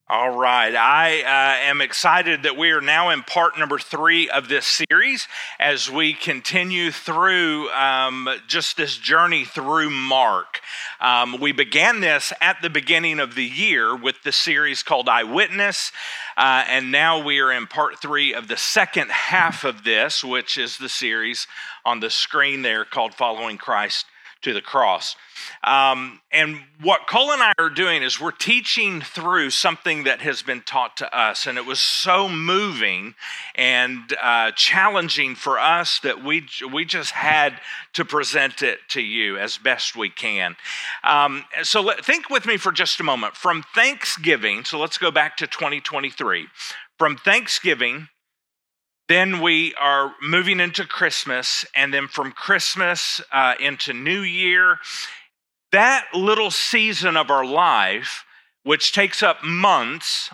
All right. I am excited that we are now in part number 3 of this series as we continue through just this journey through Mark. We began this at the beginning of the year with the series called Eyewitness, and now we are in part 3 of the second half of this, which is the series on the screen there called Following Christ to the Cross. And what Cole and I are doing is we're teaching through something that has been taught to us, and it was so moving and challenging for us that we just had to present it to you as best we can. So think with me for just a moment. From Thanksgiving, so let's go back to 2023. From Thanksgiving, then we are moving into Christmas, and then from Christmas into New Year. That little season of our life, which takes up months,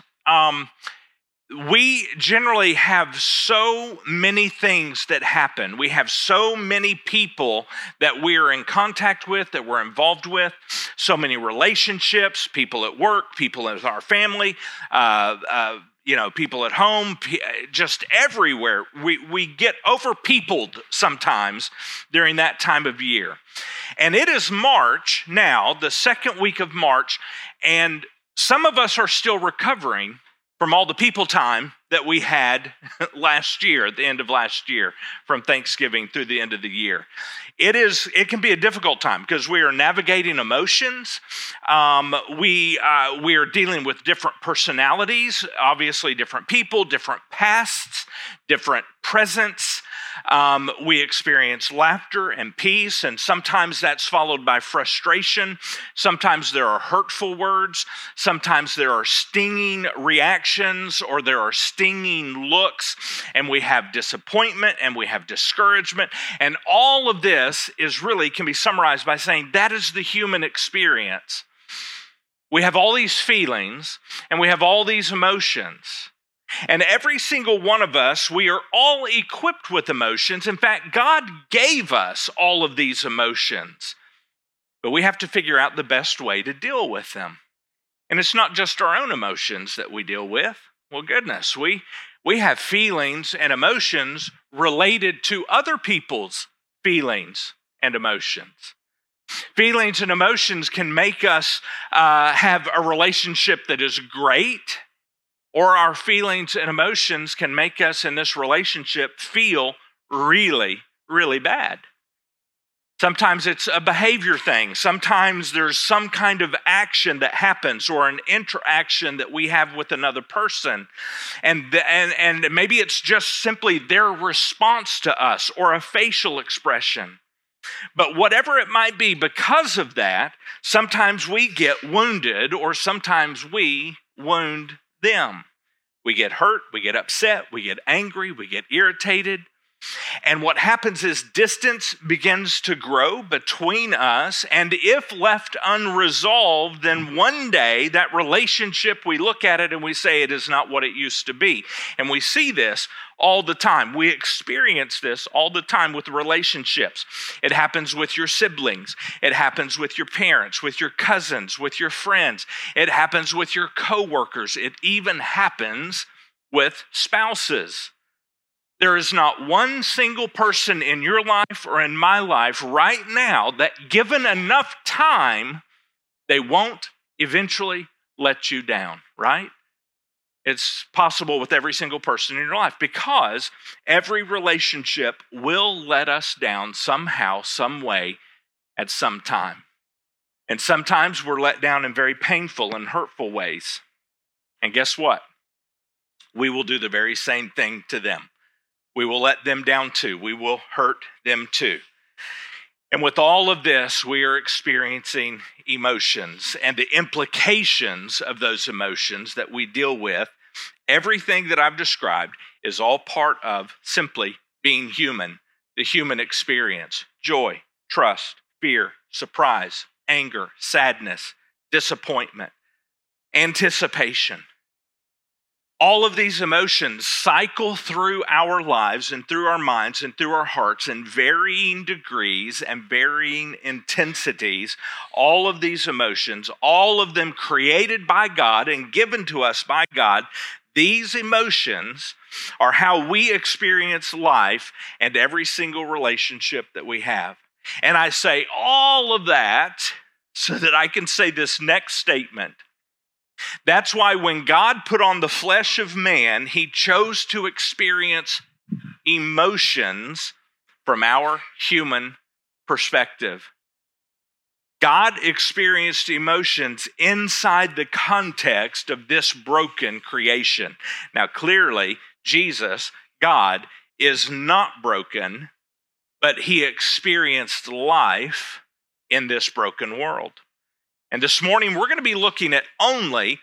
we generally have so many things that happen. We have so many people that we are in contact with, that we're involved with, so many relationships, people at work, people in our family, people at home, just everywhere. We get overpeopled sometimes during that time of year. And it is March now, the second week of March, and some of us are still recovering from all the people time that we had last year, at the end of last year, from Thanksgiving through the end of the year. It can be a difficult time because we are navigating emotions. We are dealing with different personalities, obviously different people, different pasts, different presents. We experience laughter and peace, and sometimes that's followed by frustration. Sometimes there are hurtful words. Sometimes there are stinging reactions, or there are stinging looks, and we have disappointment and we have discouragement. And all of this can be summarized by saying that is the human experience. We have all these feelings and we have all these emotions. And every single one of us, we are all equipped with emotions. In fact, God gave us all of these emotions. But we have to figure out the best way to deal with them. And it's not just our own emotions that we deal with. Well, goodness, we have feelings and emotions related to other people's feelings and emotions. Feelings and emotions can make us have a relationship that is great, or our feelings and emotions can make us in this relationship feel really, really bad. Sometimes it's a behavior thing. Sometimes there's some kind of action that happens or an interaction that we have with another person. And maybe it's just simply their response to us or a facial expression. But whatever it might be, because of that, sometimes we get wounded or sometimes we wound them. We get hurt, we get upset, we get angry, we get irritated. And what happens is distance begins to grow between us. And if left unresolved, then one day that relationship, we look at it and we say it is not what it used to be. And we see this all the time. We experience this all the time with relationships. It happens with your siblings. It happens with your parents, with your cousins, with your friends. It happens with your coworkers. It even happens with spouses. There is not one single person in your life or in my life right now that, given enough time, they won't eventually let you down, right? It's possible with every single person in your life because every relationship will let us down somehow, some way, at some time. And sometimes we're let down in very painful and hurtful ways. And guess what? We will do the very same thing to them. We will let them down too. We will hurt them too. And with all of this, we are experiencing emotions and the implications of those emotions that we deal with. Everything that I've described is all part of simply being human, the human experience. Joy, trust, fear, surprise, anger, sadness, disappointment, anticipation. All of these emotions cycle through our lives and through our minds and through our hearts in varying degrees and varying intensities. All of these emotions, all of them created by God and given to us by God, these emotions are how we experience life and every single relationship that we have. And I say all of that so that I can say this next statement. That's why when God put on the flesh of man, he chose to experience emotions from our human perspective. God experienced emotions inside the context of this broken creation. Now, clearly, Jesus, God, is not broken, but he experienced life in this broken world. And this morning, we're going to be looking at only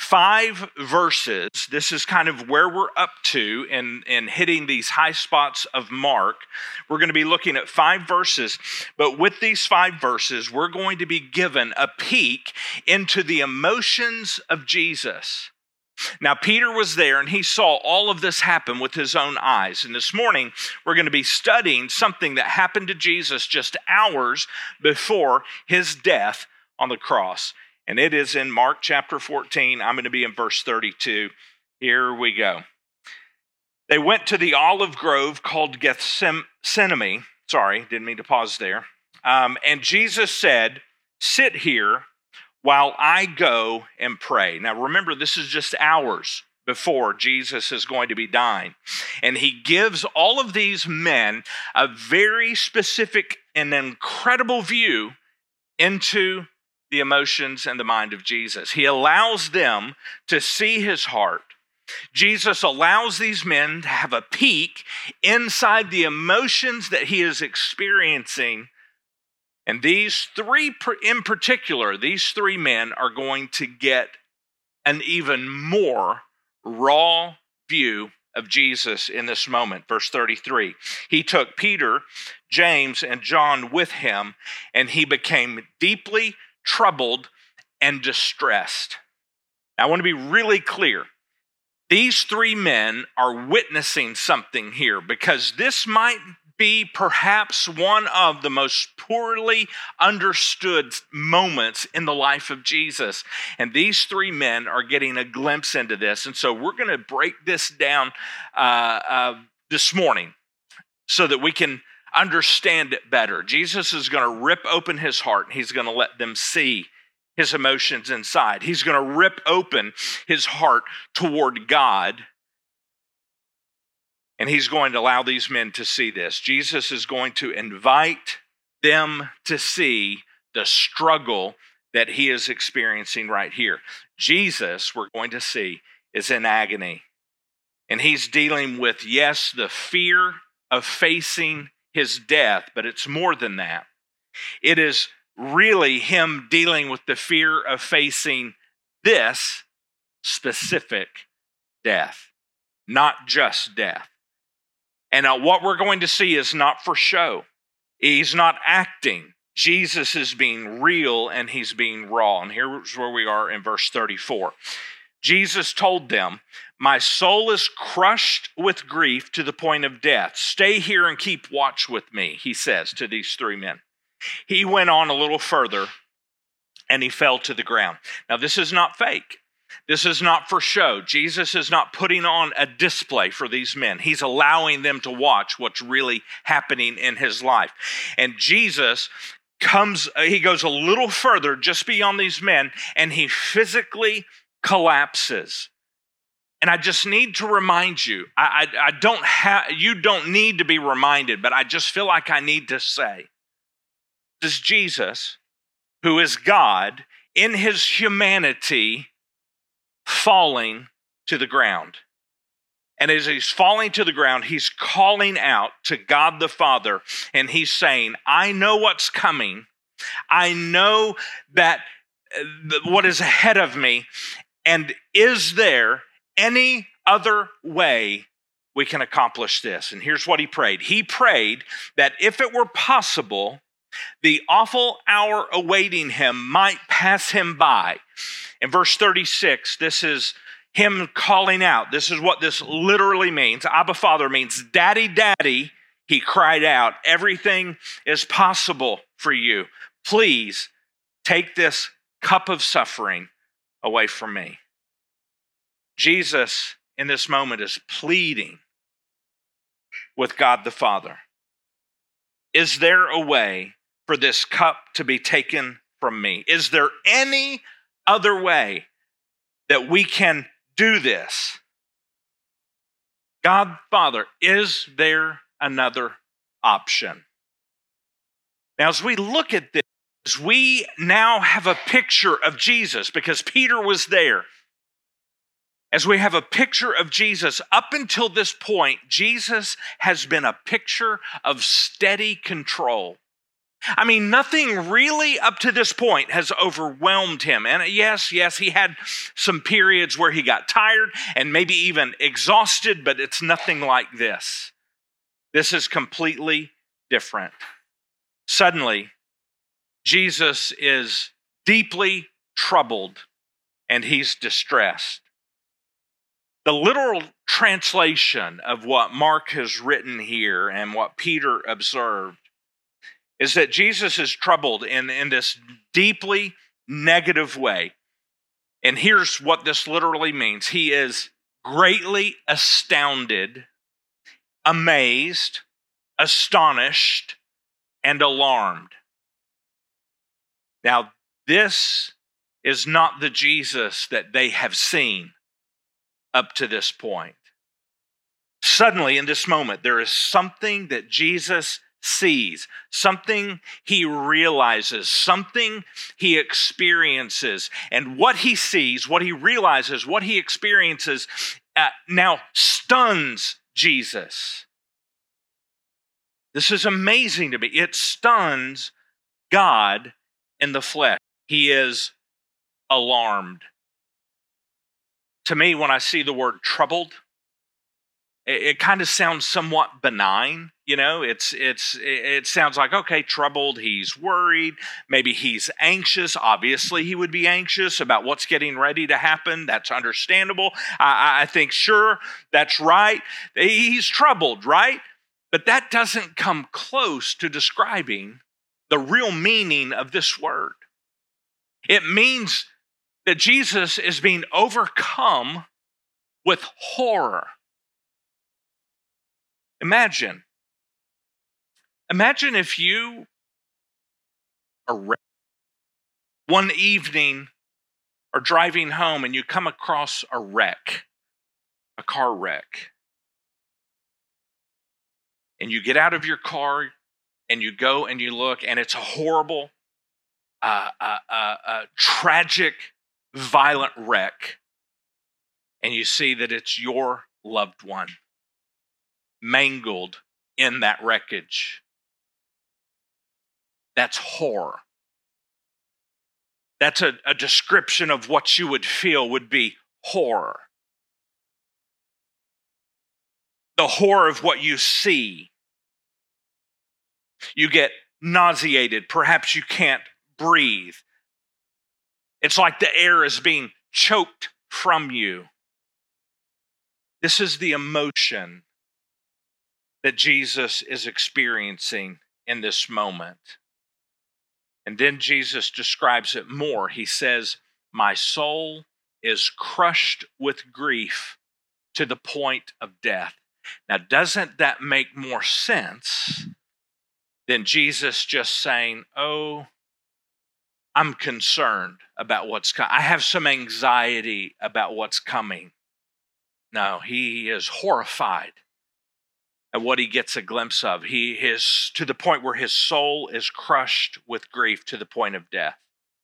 5 verses. This is kind of where we're up to in hitting these high spots of Mark. We're going to be looking at 5 verses, but with these 5 verses, we're going to be given a peek into the emotions of Jesus. Now, Peter was there and he saw all of this happen with his own eyes. And this morning, we're going to be studying something that happened to Jesus just hours before his death on the cross. And it is in Mark chapter 14. I'm going to be in verse 32. Here we go. They went to the olive grove called Gethsemane. Sorry, didn't mean to pause there. And Jesus said, "Sit here while I go and pray." Now remember, this is just hours before Jesus is going to be dying. And he gives all of these men a very specific and incredible view into the emotions and the mind of Jesus. He allows them to see his heart. Jesus allows these men to have a peek inside the emotions that he is experiencing. And these 3 in particular, these 3 men are going to get an even more raw view of Jesus in this moment. Verse 33, he took Peter, James, and John with him, and he became deeply troubled and distressed. Now, I want to be really clear. These 3 men are witnessing something here because this might be perhaps one of the most poorly understood moments in the life of Jesus. And these 3 men are getting a glimpse into this. And so we're going to break this down this morning so that we can understand it better. Jesus is going to rip open his heart and he's going to let them see his emotions inside. He's going to rip open his heart toward God, and he's going to allow these men to see this. Jesus is going to invite them to see the struggle that he is experiencing right here. Jesus, we're going to see, is in agony, and he's dealing with, yes, the fear of facing his death, but it's more than that. It is really him dealing with the fear of facing this specific death, not just death. And what we're going to see is not for show. He's not acting. Jesus is being real and he's being raw. And here's where we are in verse 34. Jesus told them, "My soul is crushed with grief to the point of death. Stay here and keep watch with me," he says to these 3 men. He went on a little further and he fell to the ground. Now, this is not fake. This is not for show. Jesus is not putting on a display for these men. He's allowing them to watch what's really happening in his life. And Jesus he goes a little further just beyond these men, and he physically collapses. And I just need to remind you, you don't need to be reminded, but I just feel like I need to say, this is Jesus, who is God, in his humanity, falling to the ground. And as he's falling to the ground, he's calling out to God the Father, and he's saying, I know what's coming. I know that what is ahead of me, and is there any other way we can accomplish this? And here's what he prayed. He prayed that if it were possible, the awful hour awaiting him might pass him by. In verse 36, this is him calling out. This is what this literally means. Abba Father means Daddy, Daddy. He cried out, everything is possible for you. Please take this cup of suffering away from me. Jesus, in this moment, is pleading with God the Father. Is there a way for this cup to be taken from me? Is there any other way that we can do this? God Father, is there another option? Now, as we look at this, we now have a picture of Jesus because Peter was there. As we have a picture of Jesus, up until this point, Jesus has been a picture of steady control. I mean, nothing really up to this point has overwhelmed him. And yes, he had some periods where he got tired and maybe even exhausted, but it's nothing like this. This is completely different. Suddenly, Jesus is deeply troubled and he's distressed. The literal translation of what Mark has written here and what Peter observed is that Jesus is troubled in this deeply negative way. And here's what this literally means. He is greatly astounded, amazed, astonished, and alarmed. Now, this is not the Jesus that they have seen up to this point. Suddenly, in this moment, there is something that Jesus sees, something he realizes, something he experiences. And what he sees, what he realizes, what he experiences now stuns Jesus. This is amazing to me. It stuns God in the flesh. He is alarmed. To me, when I see the word troubled, it kind of sounds somewhat benign. You know, it sounds like, okay, troubled, he's worried, maybe he's anxious. Obviously, he would be anxious about what's getting ready to happen. That's understandable. I think, sure, that's right. He's troubled, right? But that doesn't come close to describing the real meaning of this word. It means that Jesus is being overcome with horror. Imagine if you are one evening or driving home and you come across a car wreck. And you get out of your car and you go and you look, and it's a horrible, tragic, violent wreck. And you see that it's your loved one mangled in that wreckage. That's horror. That's a description of what you would feel would be horror. The horror of what you see. You get nauseated. Perhaps you can't breathe. It's like the air is being choked from you. This is the emotion that Jesus is experiencing in this moment. And then Jesus describes it more. He says, "My soul is crushed with grief to the point of death." Now, doesn't that make more sense than Jesus just saying, "Oh, I'm concerned about what's coming. I have some anxiety about what's coming"? No, he is horrified at what he gets a glimpse of. He is to the point where his soul is crushed with grief to the point of death.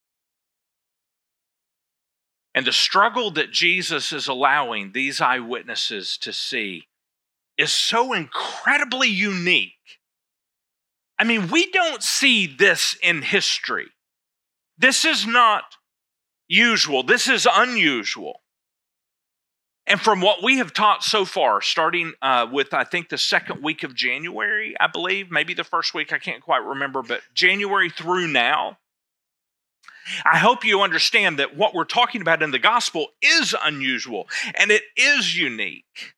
And the struggle that Jesus is allowing these eyewitnesses to see is so incredibly unique. I mean, we don't see this in history. This is not usual. This is unusual. And from what we have taught so far, starting with, I think, the second week of January, I believe, maybe the first week, I can't quite remember, but January through now, I hope you understand that what we're talking about in the gospel is unusual and it is unique.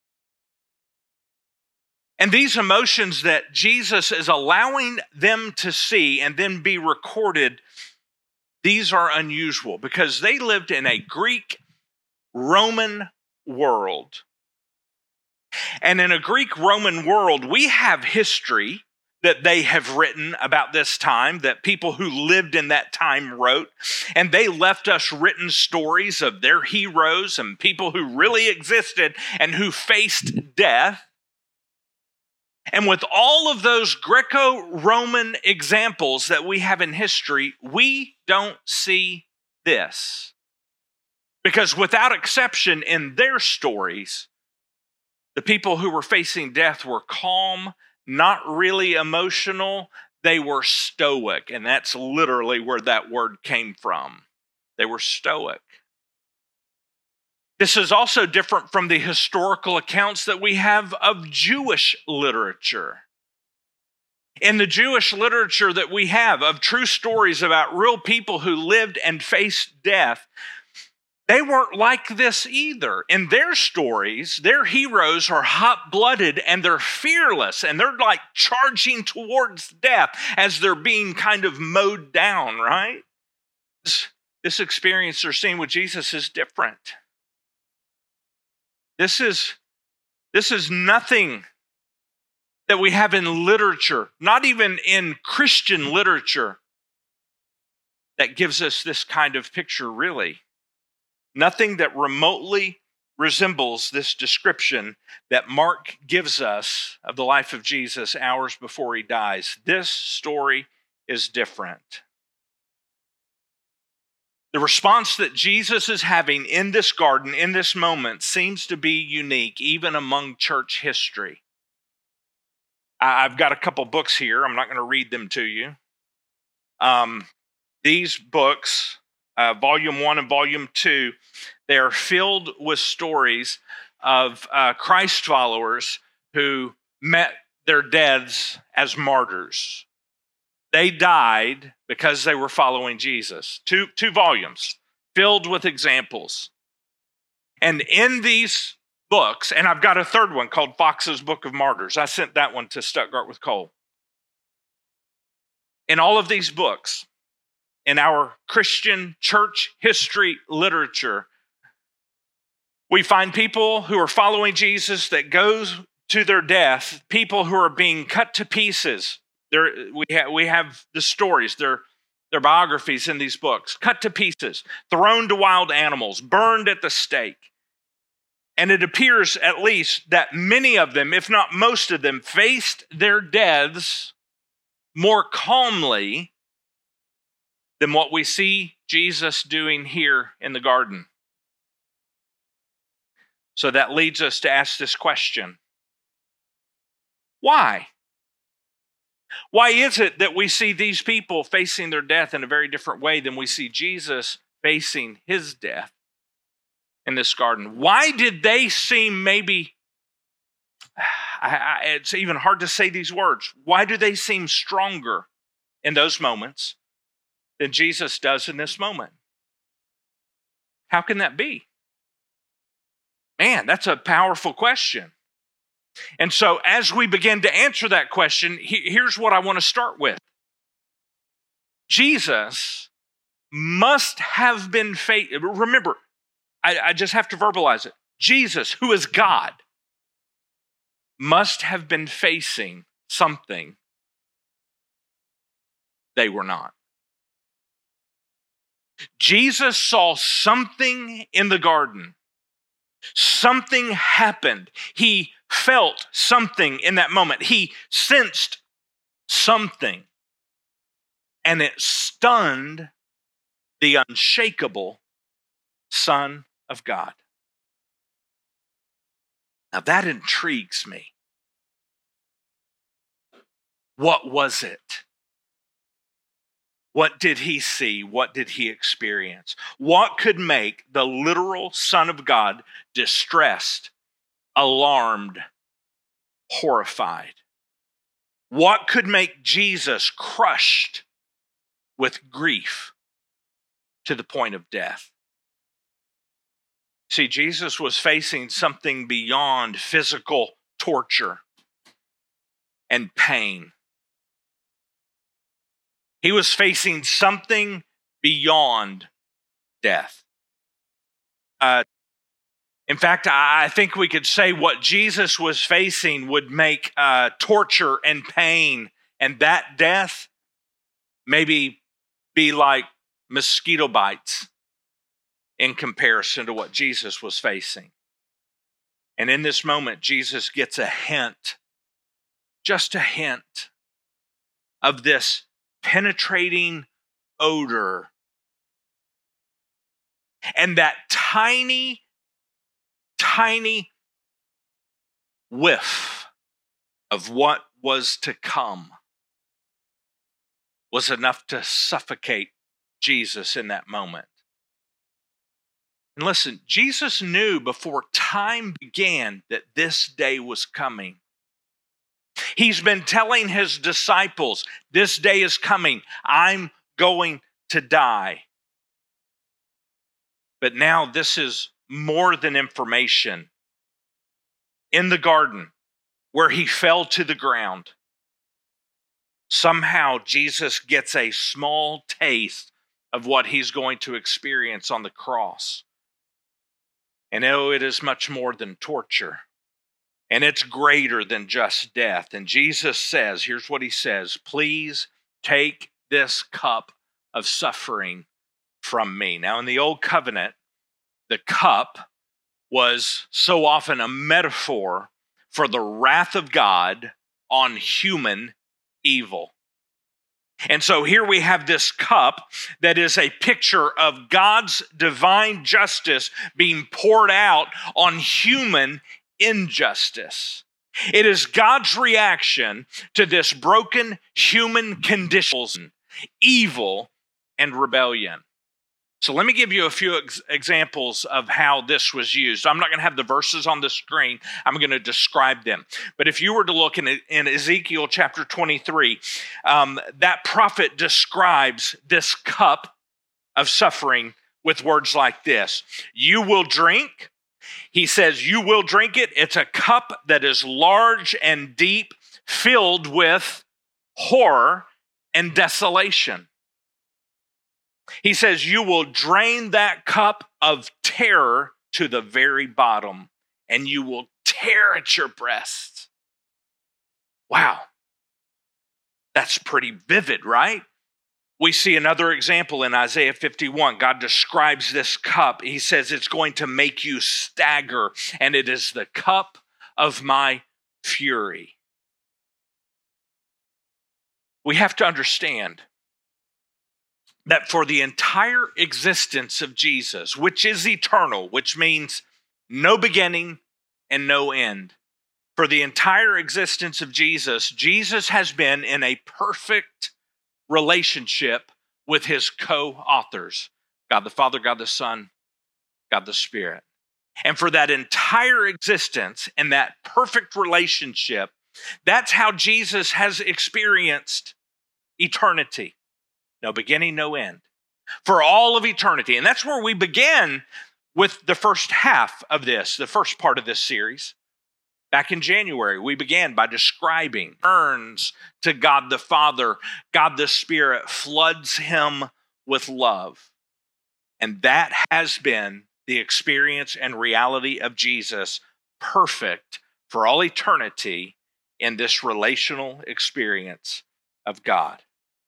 And these emotions that Jesus is allowing them to see and then be recorded, these are unusual because they lived in a Greek-Roman world. And in a Greek-Roman world, we have history that they have written about this time, that people who lived in that time wrote. And they left us written stories of their heroes and people who really existed and who faced death. And with all of those Greco-Roman examples that we have in history, we don't see this. Because without exception, in their stories, the people who were facing death were calm, not really emotional. They were stoic, and that's literally where that word came from. They were stoic. This is also different from the historical accounts that we have of Jewish literature. In the Jewish literature that we have of true stories about real people who lived and faced death, they weren't like this either. In their stories, their heroes are hot-blooded and they're fearless and they're like charging towards death as they're being kind of mowed down, right? This experience they're seeing with Jesus is different. This is nothing that we have in literature, not even in Christian literature, that gives us this kind of picture, really. Nothing that remotely resembles this description that Mark gives us of the life of Jesus hours before he dies. This story is different. The response that Jesus is having in this garden, in this moment, seems to be unique, even among church history. I've got a couple books here. I'm not going to read them to you. These books, Volume 1 and Volume 2, they are filled with stories of Christ followers who met their deaths as martyrs. They died because they were following Jesus. Two volumes filled with examples. And in these books, and I've got a third one called Fox's Book of Martyrs. I sent that one to Stuttgart with Cole. In all of these books, in our Christian church history literature, we find people who are following Jesus that goes to their death, people who are being cut to pieces. We have the stories, their biographies in these books, cut to pieces, thrown to wild animals, burned at the stake. And it appears at least that many of them, if not most of them, faced their deaths more calmly than what we see Jesus doing here in the garden. So that leads us to ask this question. Why? Why is it that we see these people facing their death in a very different way than we see Jesus facing his death in this garden? Why did they seem maybe, it's even hard to say these words, why do they seem stronger in those moments than Jesus does in this moment? How can that be? Man, that's a powerful question. And so as we begin to answer that question, here's what I want to start with. Jesus must have been remember, I just have to verbalize it. Jesus, who is God, must have been facing something they were not. Jesus saw something in the garden. Something happened. He felt something in that moment. He sensed something. And it stunned the unshakable Son of God. Now that intrigues me. What was it? What did he see? What did he experience? What could make the literal Son of God distressed, alarmed, horrified? What could make Jesus crushed with grief? to the point of death. See, Jesus was facing something beyond physical torture and pain. He was facing something beyond death. In fact, I think we could say what Jesus was facing would make torture and pain and that death maybe be like mosquito bites in comparison to what Jesus was facing. And in this moment, Jesus gets a hint, just a hint, of this penetrating odor. And that tiny whiff of what was to come was enough to suffocate Jesus in that moment. And listen, Jesus knew before time began that this day was coming. He's been telling his disciples, this day is coming. I'm going to die. But now this is more than information. In the garden, where he fell to the ground, somehow Jesus gets a small taste of what he's going to experience on the cross. And oh, it is much more than torture. And it's greater than just death. And Jesus says, here's what he says, please take this cup of suffering from me. Now, in the Old Covenant, the cup was so often a metaphor for the wrath of God on human evil. And so here we have this cup that is a picture of God's divine justice being poured out on human injustice. It is God's reaction to this broken human condition, evil and rebellion. So let me give you a few examples of how this was used. I'm not going to have the verses on the screen. I'm going to describe them. But if you were to look in Ezekiel chapter 23, that prophet describes this cup of suffering with words like this. You will drink. He says, you will drink it. It's a cup that is large and deep, filled with horror and desolation. He says, you will drain that cup of terror to the very bottom, and you will tear at your breasts. Wow. That's pretty vivid, right? We see another example in Isaiah 51. God describes this cup. He says it's going to make you stagger, and it is the cup of my fury. We have to understand that for the entire existence of Jesus, which is eternal, which means no beginning and no end, for the entire existence of Jesus, Jesus has been in a perfect relationship with his co-authors, God the Father, God the Son, God the Spirit. And for that entire existence and that perfect relationship, that's how Jesus has experienced eternity. No beginning, no end. For all of eternity. And that's where we began with the first half of this, the first part of this series. Back in January, we began by describing turns to God the Father. God the Spirit floods him with love. And that has been the experience and reality of Jesus, perfect for all eternity in this relational experience of God.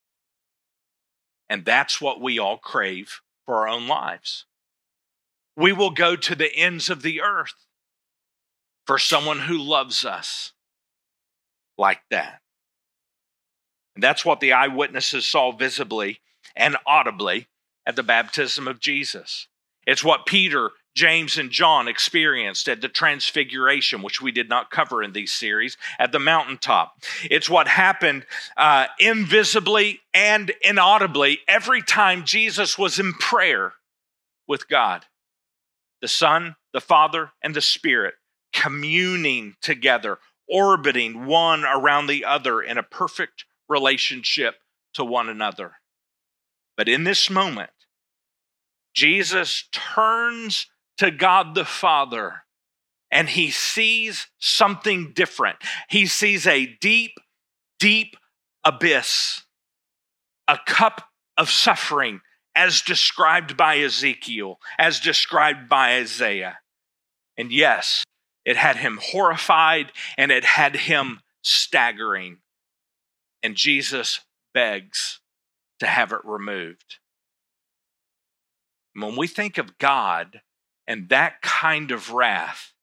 And that's what we all crave for our own lives. We will go to the ends of the earth for someone who loves us like that. And that's what the eyewitnesses saw visibly and audibly at the baptism of Jesus. It's what Peter, James, and John experienced at the Transfiguration, which we did not cover in these series, at the mountaintop. It's what happened invisibly and inaudibly every time Jesus was in prayer with God. The Son, the Father, and the Spirit communing together, orbiting one around the other in a perfect relationship to one another. But in this moment, Jesus turns to God the Father and he sees something different. He sees a deep, deep abyss, a cup of suffering as described by Ezekiel, as described by Isaiah. And yes, it had him horrified and it had him staggering. And Jesus begs to have it removed. When we think of God and that kind of wrath,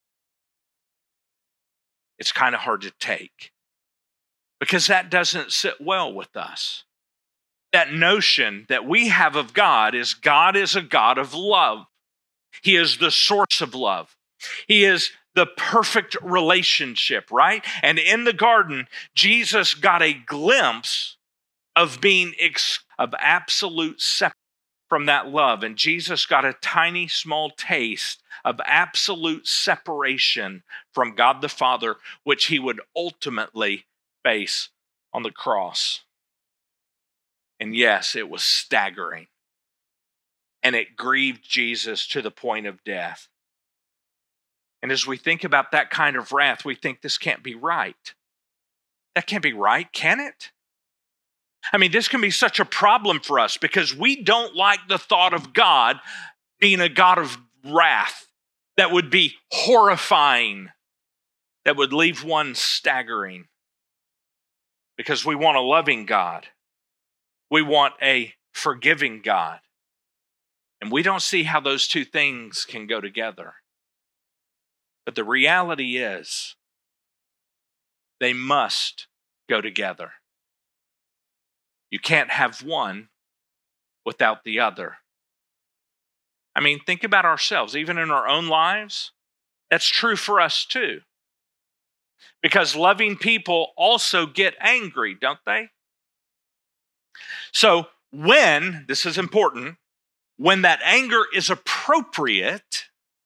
it's kind of hard to take because that doesn't sit well with us. That notion that we have of God is a God of love. He is the source of love. He is the perfect relationship, right? And in the garden, Jesus got a glimpse of being of absolute separation from that love. And Jesus got a tiny, small taste of absolute separation from God the Father, which he would ultimately face on the cross. And yes, it was staggering. And it grieved Jesus to the point of death. And as we think about that kind of wrath, we think this can't be right. That can't be right, can it? I mean, this can be such a problem for us because we don't like the thought of God being a God of wrath that would be horrifying, that would leave one staggering. Because we want a loving God. We want a forgiving God. And we don't see how those two things can go together. But the reality is, they must go together. You can't have one without the other. I mean, think about ourselves, even in our own lives. That's true for us too. Because loving people also get angry, don't they? So this is important, when that anger is appropriate,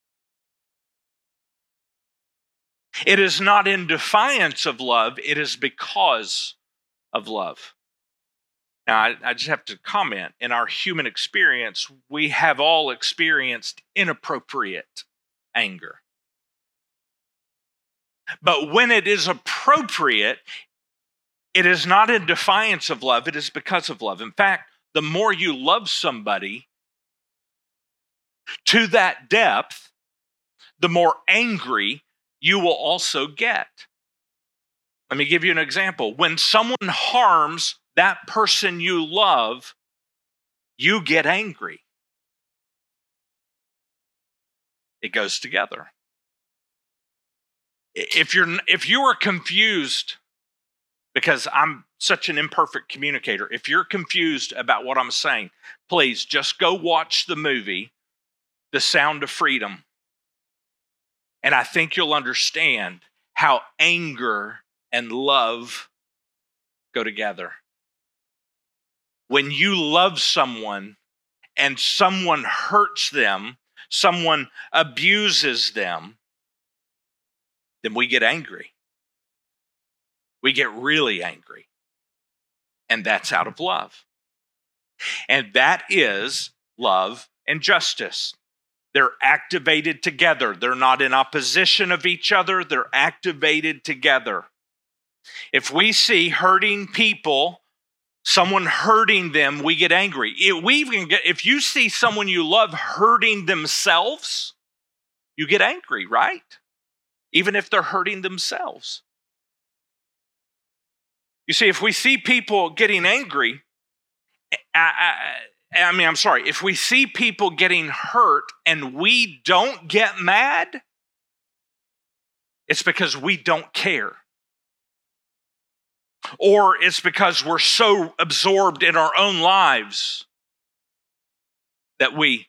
it is not in defiance of love, it is because of love. Now, I just have to comment, in our human experience, we have all experienced inappropriate anger. But when it is appropriate, it is not in defiance of love, it is because of love. In fact, the more you love somebody to that depth, the more angry you will also get. Let me give you an example. When someone harms that person you love, you get angry. It goes together. If you are confused, because I'm such an imperfect communicator, if you're confused about what I'm saying, please just go watch the movie, The Sound of Freedom. And I think you'll understand how anger and love go together. When you love someone and someone hurts them, someone abuses them, then we get angry. We get really angry. And that's out of love. And that is love and justice. They're activated together. They're not in opposition of each other. They're activated together. If we see hurting people, someone hurting them, we get angry. If you see someone you love hurting themselves, you get angry, right? Even if they're hurting themselves. You see, if we see people getting angry, if we see people getting hurt and we don't get mad, it's because we don't care. Or it's because we're so absorbed in our own lives that we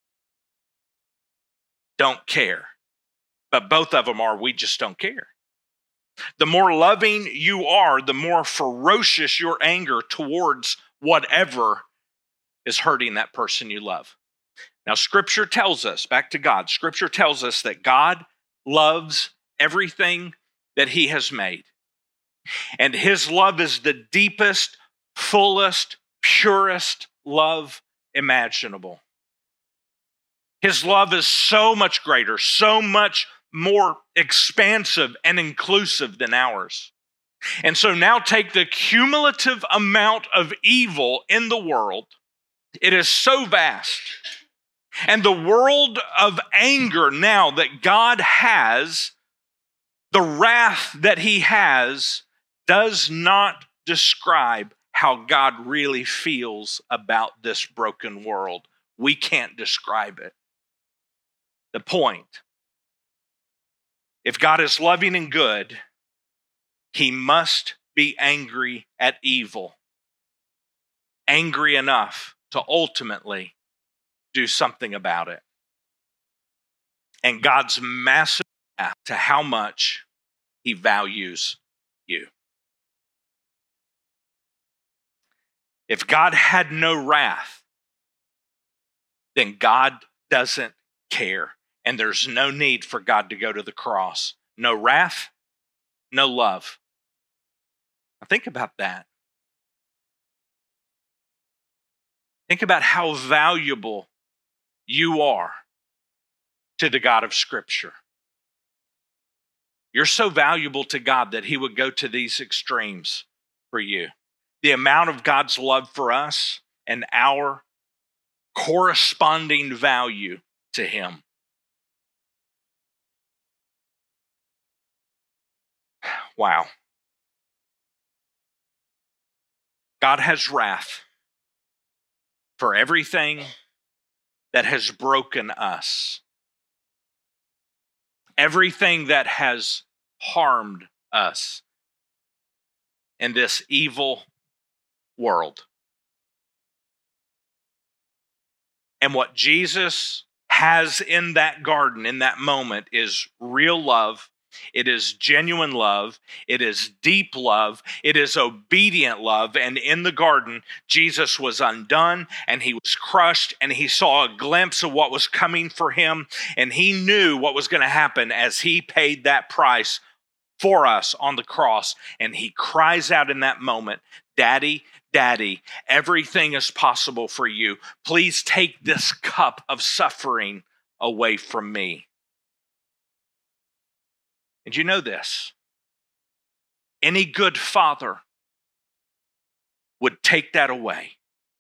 don't care. But both of them are, we just don't care. The more loving you are, the more ferocious your anger towards whatever is hurting that person you love. Now, Scripture tells us, back to God, Scripture tells us that God loves everything that He has made. And His love is the deepest, fullest, purest love imaginable. His love is so much greater, so much more expansive and inclusive than ours. And so now take the cumulative amount of evil in the world. It is so vast. And the world of anger now that God has, the wrath that he has, does not describe how God really feels about this broken world. We can't describe it. The point, if God is loving and good, he must be angry at evil, angry enough to ultimately do something about it. And God's massive wrath to how much he values you. If God had no wrath, then God doesn't care. And there's no need for God to go to the cross. No wrath, no love. Now think about that. Think about how valuable you are to the God of Scripture. You're so valuable to God that he would go to these extremes for you. The amount of God's love for us and our corresponding value to him. Wow. God has wrath for everything that has broken us. Everything that has harmed us in this evil world. And what Jesus has in that garden, in that moment, is real love. It is genuine love. It is deep love. It is obedient love. And in the garden, Jesus was undone and he was crushed and he saw a glimpse of what was coming for him. And he knew what was going to happen as he paid that price for us on the cross. And he cries out in that moment, "Daddy, Daddy, everything is possible for you. Please take this cup of suffering away from me." And you know this, any good father would take that away.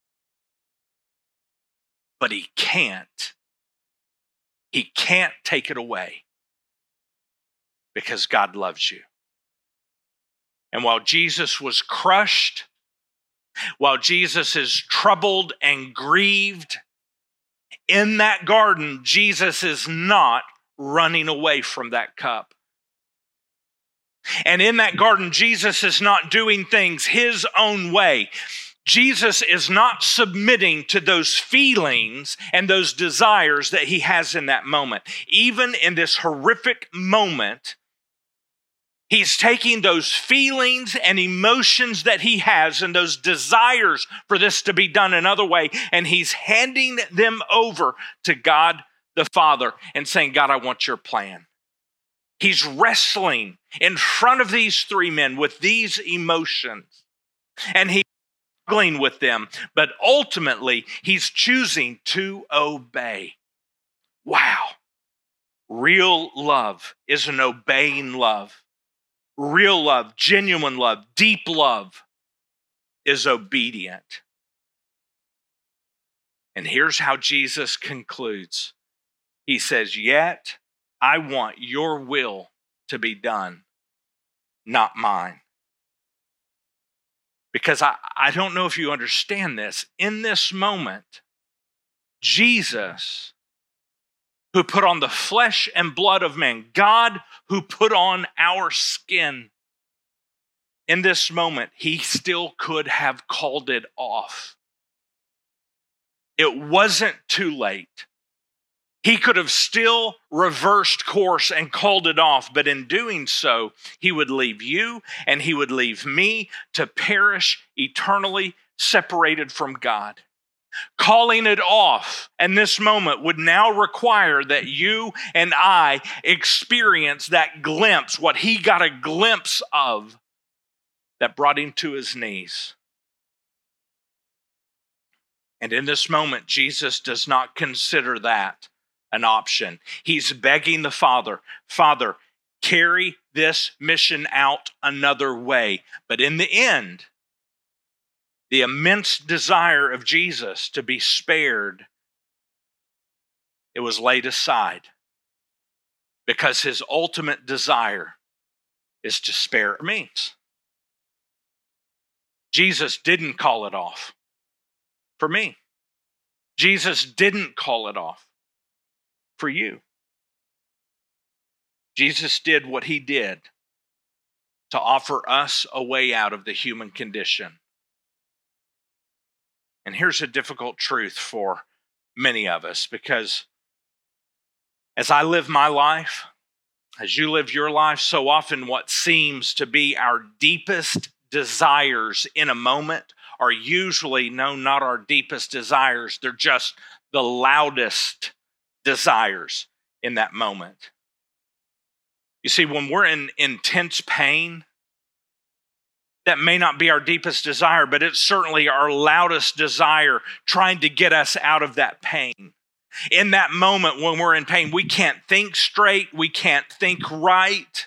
But he can't. He can't take it away because God loves you. And while Jesus was crushed, while Jesus is troubled and grieved, in that garden, Jesus is not running away from that cup. And in that garden, Jesus is not doing things his own way. Jesus is not submitting to those feelings and those desires that he has in that moment. Even in this horrific moment, he's taking those feelings and emotions that he has and those desires for this to be done another way, and he's handing them over to God the Father and saying, "God, I want your plan." He's wrestling in front of these three men with these emotions, and he's struggling with them, but ultimately he's choosing to obey. Wow. Real love is an obeying love. Real love, genuine love, deep love is obedient. And here's how Jesus concludes. He says, "Yet I want your will to be done, not mine." Because I don't know if you understand this. In this moment, Jesus, who put on the flesh and blood of man, God who put on our skin, in this moment, he still could have called it off. It wasn't too late. He could have still reversed course and called it off, but in doing so, he would leave you and he would leave me to perish eternally separated from God. Calling it off in this moment would now require that you and I experience that glimpse, what he got a glimpse of that brought him to his knees. And in this moment, Jesus does not consider that an option. He's begging the Father, Father, carry this mission out another way. But in the end, the immense desire of Jesus to be spared, it was laid aside because his ultimate desire is to spare our means. Jesus didn't call it off for me. Jesus didn't call it off for you. Jesus did what he did to offer us a way out of the human condition. And here's a difficult truth for many of us, because as I live my life, as you live your life, so often what seems to be our deepest desires in a moment are usually, no, not our deepest desires. They're just the loudest desires in that moment. You see, when we're in intense pain, that may not be our deepest desire, but it's certainly our loudest desire trying to get us out of that pain. In that moment when we're in pain, we can't think straight, we can't think right.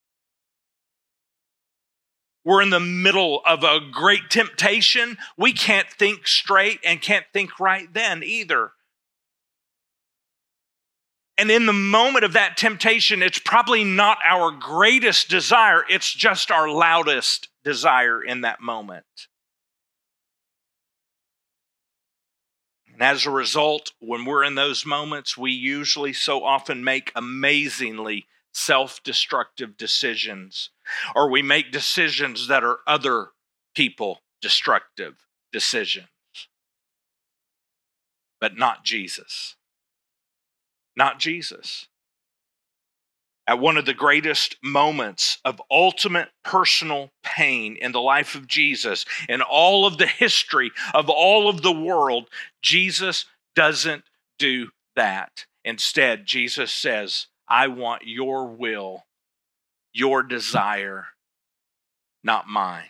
We're in the middle of a great temptation. We can't think straight and can't think right then either. And in the moment of that temptation, it's probably not our greatest desire. It's just our loudest desire in that moment. And as a result, when we're in those moments, we usually so often make amazingly self-destructive decisions, or we make decisions that are other people destructive decisions. But not Jesus. Not Jesus. At one of the greatest moments of ultimate personal pain in the life of Jesus, in all of the history of all of the world, Jesus doesn't do that. Instead, Jesus says, I want your will, your desire, not mine.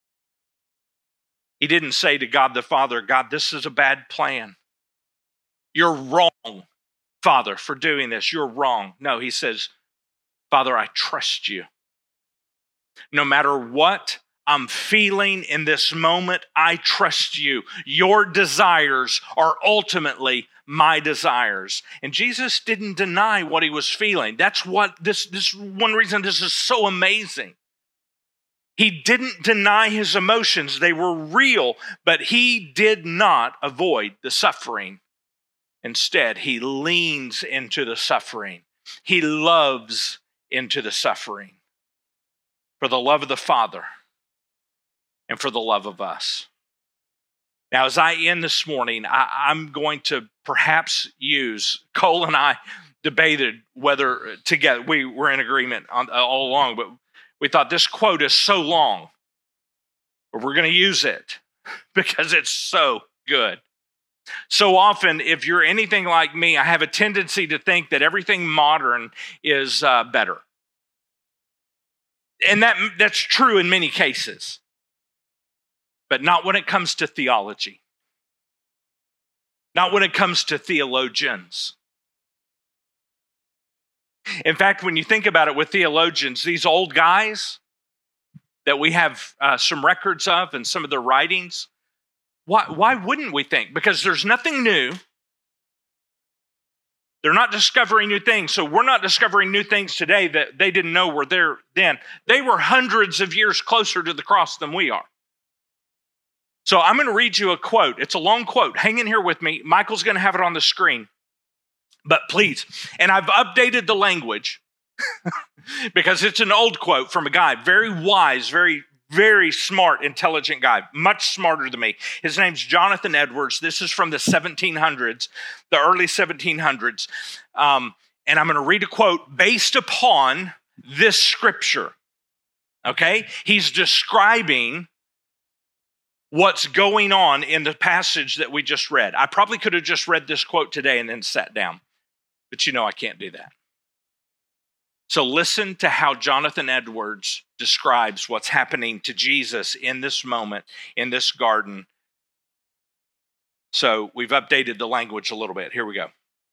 He didn't say to God the Father, God, this is a bad plan. You're wrong, Father, for doing this. You're wrong. No, he says, Father, I trust you. No matter what I'm feeling in this moment, I trust you. Your desires are ultimately my desires. And Jesus didn't deny what he was feeling. That's what this one reason this is so amazing. He didn't deny his emotions. They were real, but he did not avoid the suffering. Instead, he leans into the suffering. He loves into the suffering for the love of the Father and for the love of us. Now, as I end this morning, I'm going to perhaps use, Cole and I debated whether together, we were in agreement all along, but we thought this quote is so long, but we're going to use it because it's so good. So often, if you're anything like me, I have a tendency to think that everything modern is better. And that's true in many cases, but not when it comes to theology. Not when it comes to theologians. In fact, when you think about it with theologians, these old guys that we have some records of and some of their writings, why wouldn't we think? Because there's nothing new. They're not discovering new things. So we're not discovering new things today that they didn't know were there then. They were hundreds of years closer to the cross than we are. So I'm going to read you a quote. It's a long quote. Hang in here with me. Michael's going to have it on the screen. But please, and I've updated the language because it's an old quote from a guy, very wise, very, very smart, intelligent guy, much smarter than me. His name's Jonathan Edwards. This is from the 1700s, the early 1700s. And I'm going to read a quote based upon this scripture. Okay? He's describing what's going on in the passage that we just read. I probably could have just read this quote today and then sat down, but you know I can't do that. So listen to how Jonathan Edwards describes what's happening to Jesus in this moment, in this garden. So we've updated the language a little bit. Here we go.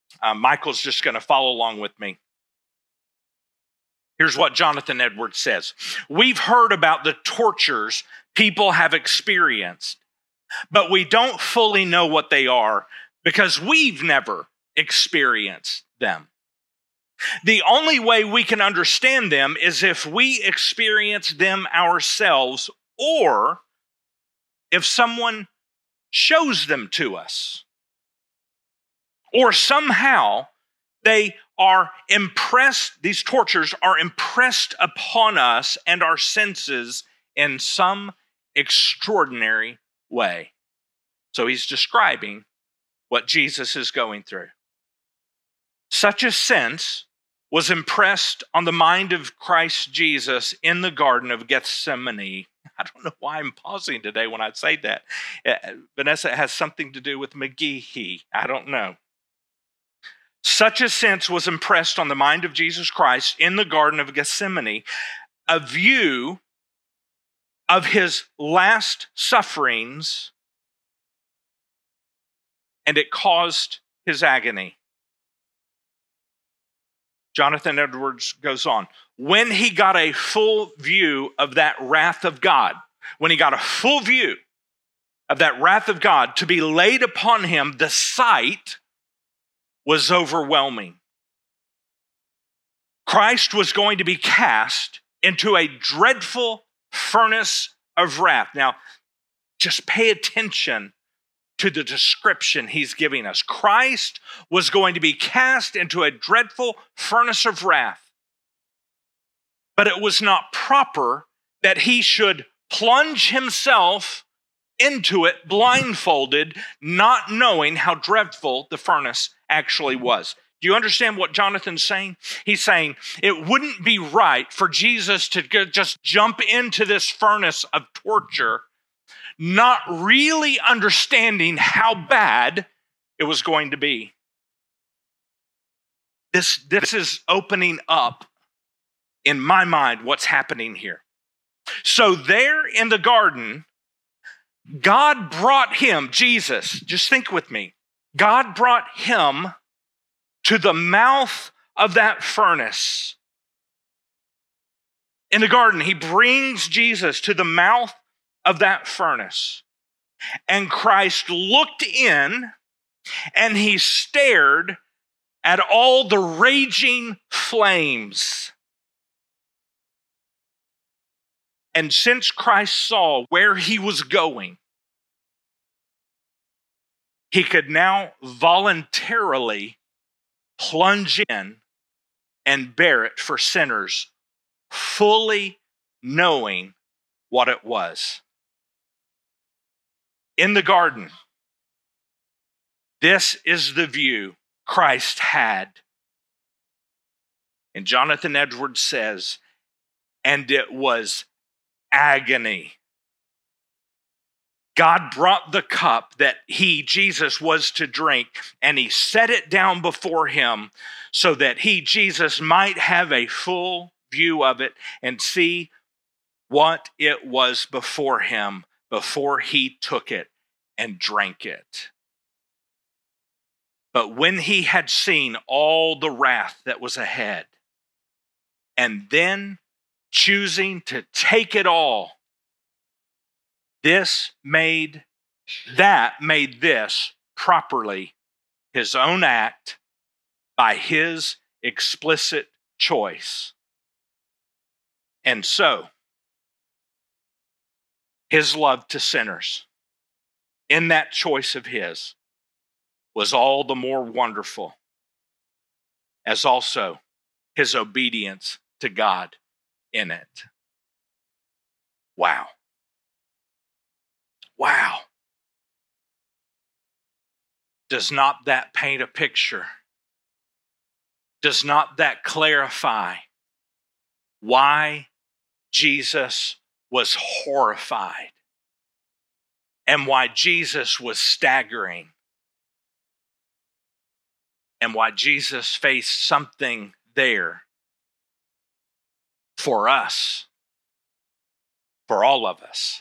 Michael's just going to follow along with me. Here's what Jonathan Edwards says. We've heard about the tortures people have experienced, but we don't fully know what they are because we've never experienced them. The only way we can understand them is if we experience them ourselves or if someone shows them to us. Or somehow they are impressed, these tortures are impressed upon us and our senses in some extraordinary way. So he's describing what Jesus is going through. Such a sense was impressed on the mind of Christ Jesus in the Garden of Gethsemane. I don't know why I'm pausing today when I say that. Vanessa, it has something to do with McGehee. I don't know. Such a sense was impressed on the mind of Jesus Christ in the Garden of Gethsemane, a view of his last sufferings, and it caused his agony. Jonathan Edwards goes on. When he got a full view of that wrath of God, when he got a full view of that wrath of God to be laid upon him, the sight was overwhelming. Christ was going to be cast into a dreadful furnace of wrath. Now, just pay attention to the description he's giving us. Christ was going to be cast into a dreadful furnace of wrath, but it was not proper that he should plunge himself into it blindfolded, not knowing how dreadful the furnace actually was. Do you understand what Jonathan's saying? He's saying it wouldn't be right for Jesus to just jump into this furnace of torture, not really understanding how bad it was going to be. This is opening up, in my mind, what's happening here. So there in the garden, God brought him, Jesus, just think with me. God brought him to the mouth of that furnace. In the garden, he brings Jesus to the mouth of that furnace. And Christ looked in and he stared at all the raging flames. And since Christ saw where he was going, he could now voluntarily plunge in and bear it for sinners, fully knowing what it was. In the garden, this is the view Christ had. And Jonathan Edwards says, and it was agony. God brought the cup that he, Jesus, was to drink, and he set it down before him so that he, Jesus, might have a full view of it and see what it was before him before he took it and drank it. But when he had seen all the wrath that was ahead, and then choosing to take it all, this made this properly his own act by his explicit choice. And so, his love to sinners in that choice of his was all the more wonderful, as also his obedience to God in it. Wow. Wow. Does not that paint a picture? Does not that clarify why Jesus was horrified and why Jesus was staggering and why Jesus faced something there for us, for all of us,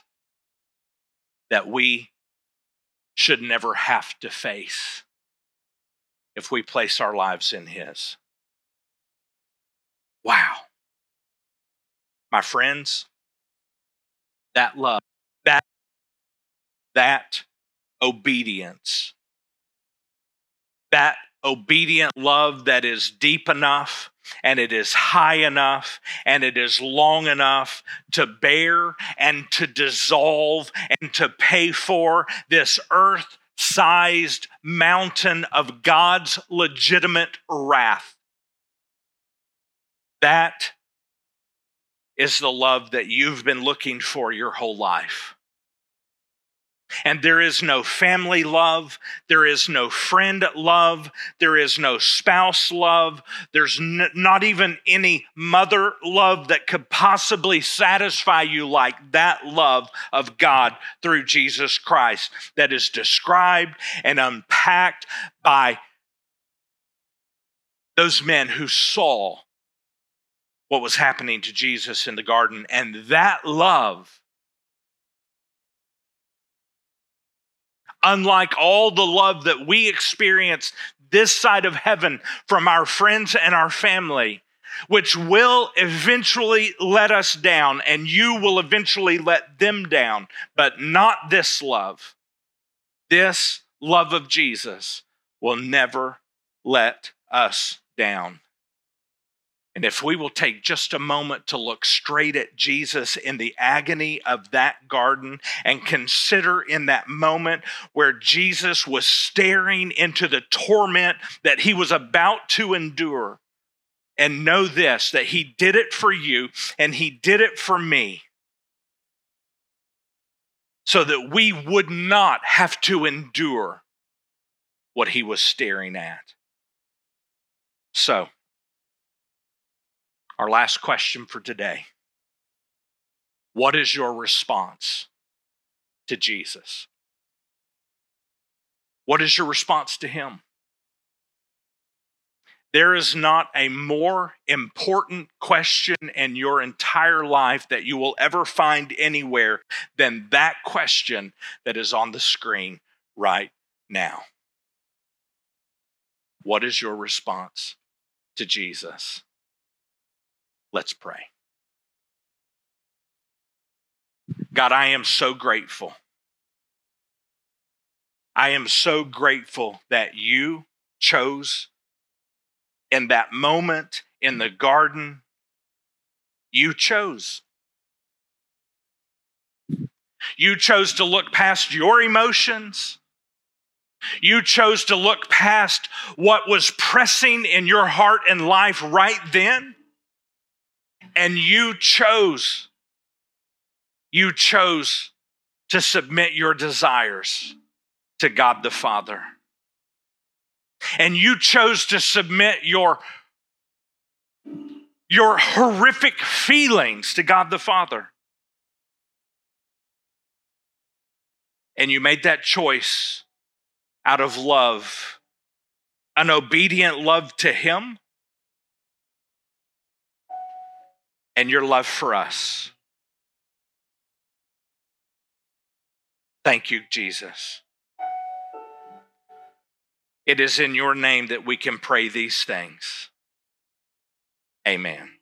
that we should never have to face? if we place our lives in His. Wow. My friends, that love, that obedience, that obedient love that is deep enough and it is high enough and it is long enough to bear and to dissolve and to pay for this earth-sized mountain of God's legitimate wrath. That is the love that you've been looking for your whole life. And there is no family love, there is no friend love, there is no spouse love, there's not even any mother love that could possibly satisfy you like that love of God through Jesus Christ that is described and unpacked by those men who saw what was happening to Jesus in the garden. And that love, unlike all the love that we experience this side of heaven from our friends and our family, which will eventually let us down, and you will eventually let them down, but not this love. This love of Jesus will never let us down. And if we will take just a moment to look straight at Jesus in the agony of that garden and consider in that moment where Jesus was staring into the torment that he was about to endure, and know this, that he did it for you and he did it for me so that we would not have to endure what he was staring at. So, our last question for today. What is your response to Jesus? What is your response to him? There is not a more important question in your entire life that you will ever find anywhere than that question that is on the screen right now. What is your response to Jesus? Let's pray. God, I am so grateful. I am so grateful that you chose in that moment in the garden. You chose. You chose to look past your emotions. You chose to look past what was pressing in your heart and life right then. And you chose to submit your desires to God the Father. And you chose to submit your horrific feelings to God the Father. And you made that choice out of love, an obedient love to him, and your love for us. Thank you, Jesus. It is in your name that we can pray these things. Amen.